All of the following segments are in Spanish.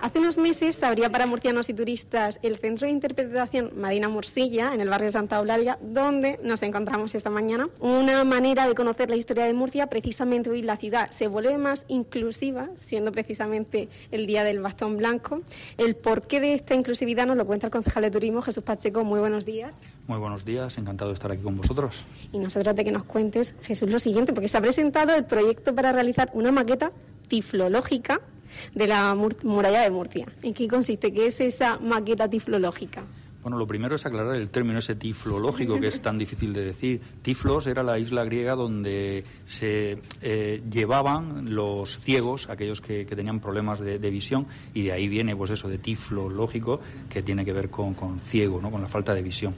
Hace unos meses se abría para murcianos y turistas el Centro de Interpretación Madina Morsilla, en el barrio de Santa Eulalia, donde nos encontramos esta mañana. Una manera de conocer la historia de Murcia. Precisamente hoy la ciudad se vuelve más inclusiva, siendo precisamente el Día del Bastón Blanco. El porqué de esta inclusividad nos lo cuenta el concejal de Turismo, Jesús Pacheco. Muy buenos días. Muy buenos días, encantado de estar aquí con vosotros. Y nosotros de que nos cuentes, Jesús, lo siguiente, porque se ha presentado el proyecto para realizar una maqueta tiflológica de la muralla de Murcia. ¿En qué consiste? ¿Qué es esa maqueta tiflológica? Bueno, lo primero es aclarar el término ese tiflológico, que es tan difícil de decir. Tiflos era la isla griega donde se llevaban los ciegos, aquellos que tenían problemas de visión, y de ahí viene pues eso de tiflológico, que tiene que ver con ciego, ¿no? Con la falta de visión.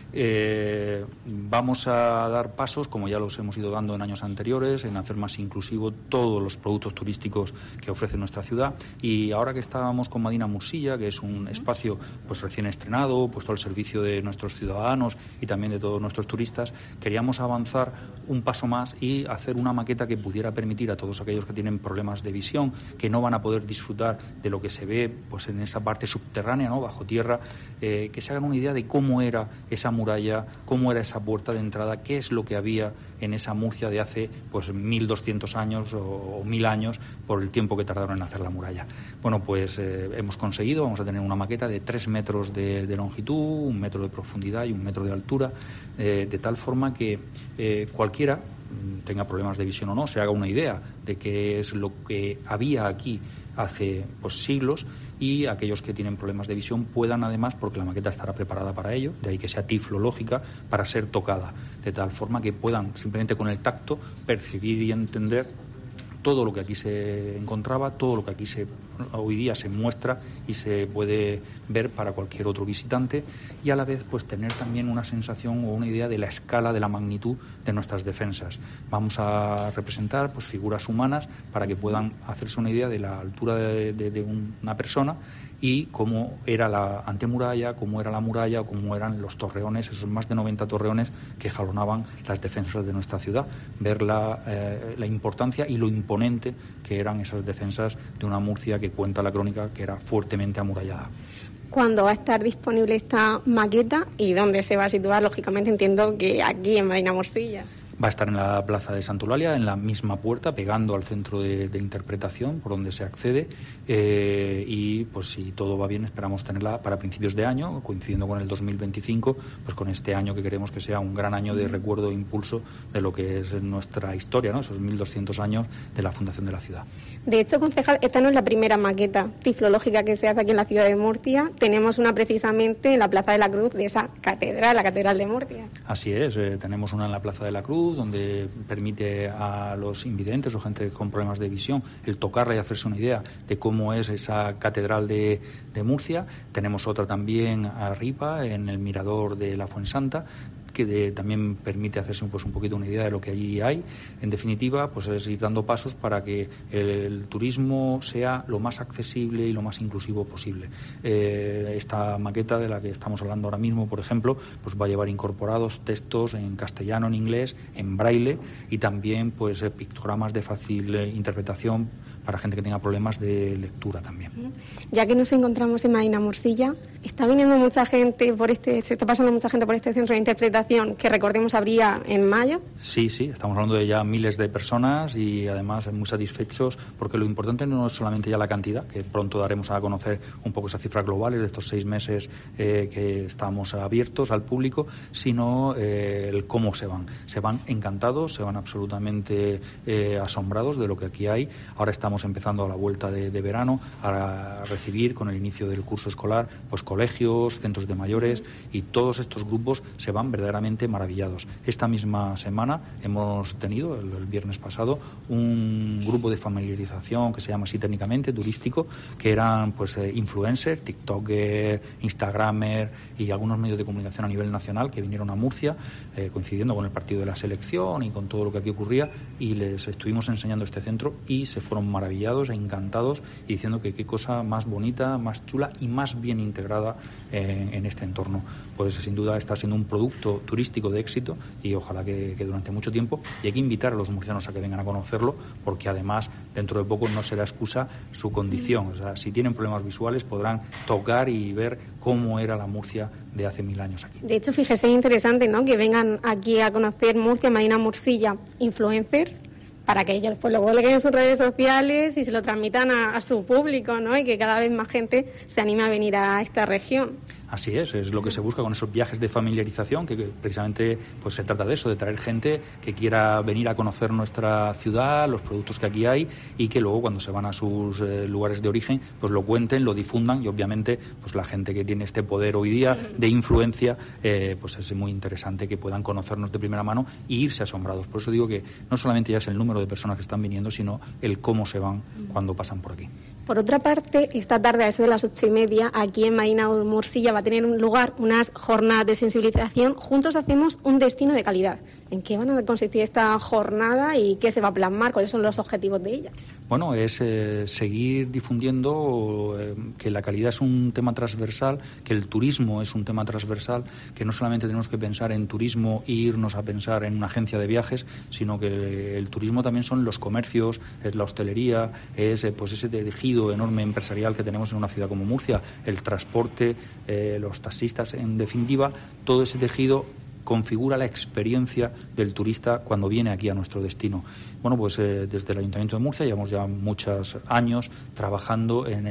Vamos a dar pasos, como ya los hemos ido dando en años anteriores, en hacer más inclusivo todos los productos turísticos que ofrece nuestra ciudad. Y ahora que estábamos con Madina Morsilla, que es un espacio pues recién estrenado, puesto al servicio de nuestros ciudadanos y también de todos nuestros turistas, queríamos avanzar un paso más y hacer una maqueta que pudiera permitir a todos aquellos que tienen problemas de visión, que no van a poder disfrutar de lo que se ve pues en esa parte subterránea, ¿no? Bajo tierra, que se hagan una idea de cómo era esa muralla, cómo era esa puerta de entrada, qué es lo que había en esa Murcia de hace pues 1200 años o 1000 años, por el tiempo que tardaron en hacer la muralla. Bueno, pues hemos conseguido, vamos a tener una maqueta de 3 metros de longitud, 1 metro de profundidad y 1 metro de altura, de tal forma que cualquiera tenga problemas de visión o no, se haga una idea de qué es lo que había aquí hace pues siglos, y aquellos que tienen problemas de visión puedan además, porque la maqueta estará preparada para ello, de ahí que sea tiflológica, para ser tocada, de tal forma que puedan simplemente con el tacto percibir y entender todo lo que aquí se encontraba, todo lo que aquí hoy día se muestra y se puede ver para cualquier otro visitante, y a la vez pues tener también una sensación o una idea de la escala, de la magnitud de nuestras defensas. Vamos a representar pues figuras humanas para que puedan hacerse una idea de la altura de una persona y cómo era la antemuralla, cómo era la muralla o cómo eran los torreones, esos más de 90 torreones que jalonaban las defensas de nuestra ciudad. Ver la importancia y lo imponente que eran esas defensas de una Murcia que cuenta la crónica que era fuertemente amurallada. ¿Cuándo va a estar disponible esta maqueta y dónde se va a situar? Lógicamente entiendo que aquí en Madina Morsilla. Va a estar en la plaza de Santa Eulalia, en la misma puerta, pegando al centro de interpretación por donde se accede, y pues si todo va bien esperamos tenerla para principios de año, coincidiendo con el 2025, pues con este año que queremos que sea un gran año de recuerdo e impulso de lo que es nuestra historia, ¿no? Esos 1200 años de la fundación de la ciudad. De hecho, concejal, esta no es la primera maqueta tiflológica que se hace aquí en la ciudad de Murcia. Tenemos una precisamente en la Plaza de la Cruz de esa catedral, la Catedral de Murcia. Así es, tenemos una en la Plaza de la Cruz, donde permite a los invidentes o gente con problemas de visión el tocarla y hacerse una idea de cómo es esa catedral de Murcia. Tenemos otra también arriba, en el mirador de la Fuensanta, que también permite hacerse pues un poquito una idea de lo que allí hay. En definitiva, pues es ir dando pasos para que el turismo sea lo más accesible y lo más inclusivo posible. Esta maqueta de la que estamos hablando ahora mismo, por ejemplo, pues va a llevar incorporados textos en castellano, en inglés, en braille, y también pues pictogramas de fácil interpretación para gente que tenga problemas de lectura también. Ya que nos encontramos en Madina Morsilla, está viniendo mucha gente se está pasando mucha gente por este centro de interpretación, que recordemos abría en mayo. Sí, estamos hablando de ya miles de personas y además muy satisfechos, porque lo importante no es solamente ya la cantidad, que pronto daremos a conocer un poco esas cifras globales de estos 6 meses que estamos abiertos al público, sino el cómo se van. Se van encantados, se van absolutamente asombrados de lo que aquí hay. Ahora estamos empezando a la vuelta de verano a recibir con el inicio del curso escolar pues colegios, centros de mayores, y todos estos grupos se van verdaderamente maravillados. Esta misma semana hemos tenido, el viernes pasado, un grupo de familiarización que se llama así técnicamente, turístico, que eran pues influencers, tiktoker, instagramer y algunos medios de comunicación a nivel nacional que vinieron a Murcia, coincidiendo con el partido de la selección y con todo lo que aquí ocurría, y les estuvimos enseñando este centro y se fueron maravillados maravillados e encantados y diciendo que qué cosa más bonita, más chula y más bien integrada en este entorno. Pues sin duda está siendo un producto turístico de éxito y ojalá que durante mucho tiempo, y hay que invitar a los murcianos a que vengan a conocerlo, porque además dentro de poco no será excusa su condición. O sea, si tienen problemas visuales podrán tocar y ver cómo era la Murcia de hace 1000 años aquí. De hecho, fíjese, es interesante, ¿no?, que vengan aquí a conocer Murcia, Madina Mursilla, influencers, para que ellos pues lo cuelguen en sus redes sociales y se lo transmitan a su público, ¿no?, y que cada vez más gente se anime a venir a esta región. Así es lo que se busca con esos viajes de familiarización, que precisamente pues se trata de eso, de traer gente que quiera venir a conocer nuestra ciudad, los productos que aquí hay, y que luego cuando se van a sus lugares de origen pues lo cuenten, lo difundan, y obviamente pues la gente que tiene este poder hoy día de influencia, pues es muy interesante que puedan conocernos de primera mano y irse asombrados. Por eso digo que no solamente ya es el número de personas que están viniendo, sino el cómo se van cuando pasan por aquí. Por otra parte, esta tarde a eso de las 8:30, aquí en Madina Mursilla va a tener un lugar unas jornadas de sensibilización. Juntos hacemos un destino de calidad. ¿En qué van a consistir esta jornada y qué se va a plasmar? ¿Cuáles son los objetivos de ella? Bueno, es seguir difundiendo que la calidad es un tema transversal, que el turismo es un tema transversal, que no solamente tenemos que pensar en turismo e irnos a pensar en una agencia de viajes, sino que el turismo también son los comercios, es la hostelería, es pues ese tejido enorme empresarial que tenemos en una ciudad como Murcia, el transporte, los taxistas, en definitiva, todo ese tejido configura la experiencia del turista cuando viene aquí a nuestro destino. Bueno, pues desde el Ayuntamiento de Murcia llevamos ya muchos años trabajando en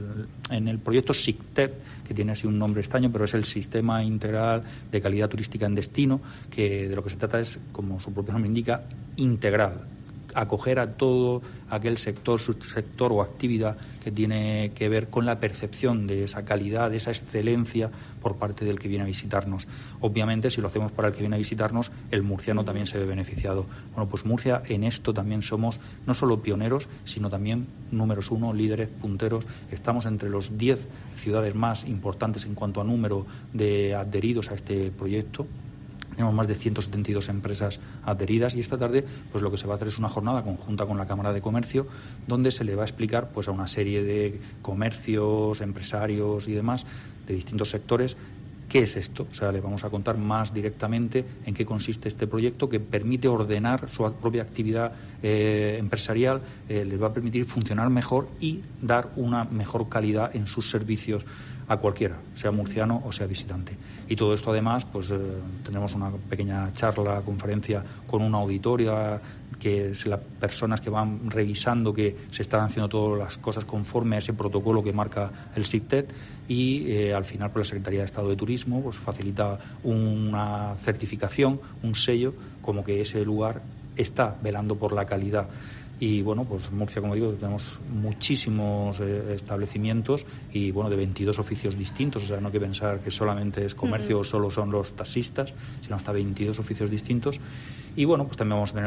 el proyecto SICTEP, que tiene así un nombre extraño, pero es el Sistema Integral de Calidad Turística en Destino, que de lo que se trata es, como su propio nombre indica, integral, acoger a todo aquel sector, subsector o actividad que tiene que ver con la percepción de esa calidad, de esa excelencia por parte del que viene a visitarnos. Obviamente, si lo hacemos para el que viene a visitarnos, el murciano también se ve beneficiado. Bueno, pues Murcia en esto también somos no solo pioneros, sino también números 1, líderes, punteros. Estamos entre los 10 ciudades más importantes en cuanto a número de adheridos a este proyecto. Tenemos más de 172 empresas adheridas y esta tarde pues lo que se va a hacer es una jornada conjunta con la Cámara de Comercio, donde se le va a explicar pues a una serie de comercios, empresarios y demás de distintos sectores qué es esto. O sea, le vamos a contar más directamente en qué consiste este proyecto que permite ordenar su propia actividad empresarial, les va a permitir funcionar mejor y dar una mejor calidad en sus servicios a cualquiera, sea murciano o sea visitante. Y todo esto además, pues tendremos una pequeña charla, conferencia con una auditoria, que es las personas que van revisando que se están haciendo todas las cosas conforme a ese protocolo que marca el SICTEP, y al final pues la Secretaría de Estado de Turismo pues facilita una certificación, un sello, como que ese lugar está velando por la calidad. Y bueno, pues Murcia, como digo, tenemos muchísimos establecimientos y bueno, de 22 oficios distintos. O sea, no hay que pensar que solamente es comercio o solo son los taxistas, sino hasta 22 oficios distintos. Y bueno, pues también vamos a tener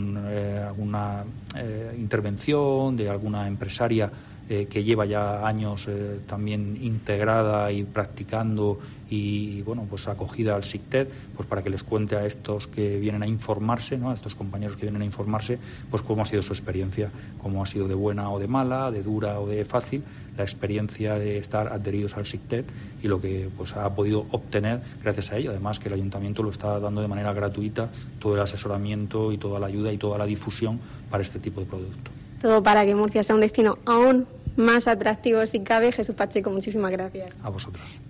alguna intervención de alguna empresaria que lleva ya años también integrada y practicando y bueno, pues acogida al SICTEP, pues para que les cuente a estos que vienen a informarse, ¿no?, a estos compañeros que vienen a informarse, pues cómo ha sido su experiencia, cómo ha sido de buena o de mala, de dura o de fácil, la experiencia de estar adheridos al SICTEP y lo que pues ha podido obtener gracias a ello. Además que el Ayuntamiento lo está dando de manera gratuita, todo el asesoramiento y toda la ayuda y toda la difusión para este tipo de productos. Todo para que Murcia sea un destino aún más atractivo si cabe. Jesús Pacheco, muchísimas gracias. A vosotros.